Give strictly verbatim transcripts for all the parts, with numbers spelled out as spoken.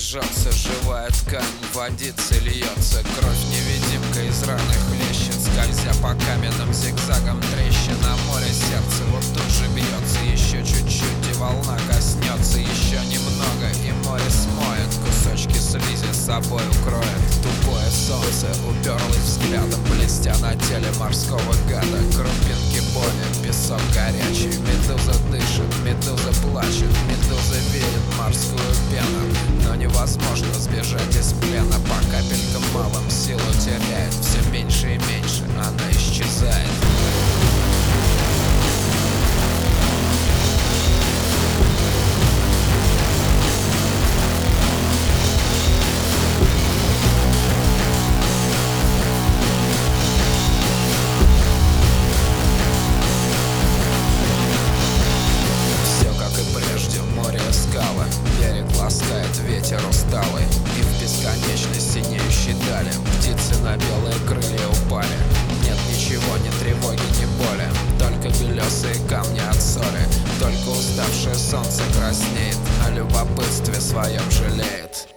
жжется, живая ткань, водится, льется. Кровь невидимка из раны хлещет, скользя по каменным зигзагам трещин. А море сердце вот тут же бьется. Еще чуть-чуть и волна коснется. Еще немного и море смоет. Кусочки слизи с собой укроет. Тупое солнце уперлось взглядом, блестя на теле морского гада. Крупинки боли, песок горячий. Медуза дышит, медуза плачет, медуза верит в морскую пену. Но невозможно сбежать из плена. По капелькам малым силу теряет. Все меньше и меньше она исчезает. Ласкает ветер усталый, и в бесконечность синеющей дали птицы на белые крылья упали. Нет ничего, ни тревоги, ни боли, только белесые камни от соли. Только уставшее солнце краснеет, о любопытстве своем жалеет.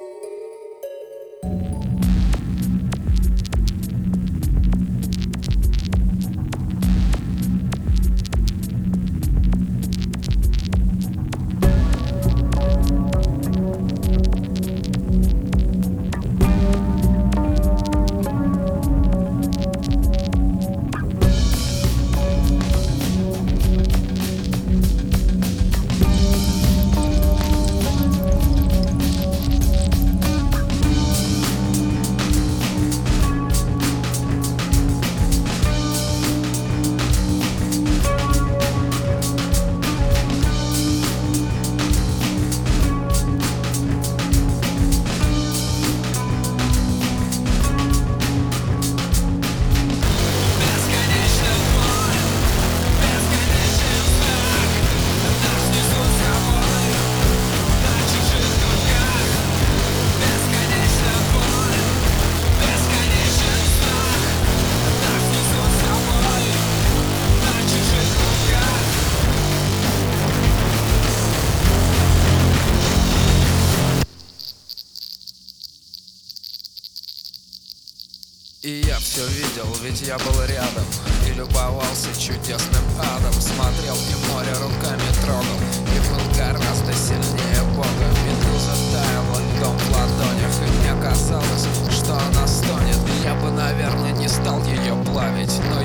И я все видел, ведь я был рядом и любовался чудесным адом. Смотрел и море руками трогал, и был гораздо сильнее Бога. Медуза таяла льдом в ладонях, и мне казалось, что она стонет. И я бы, наверное, не стал ее плавить, но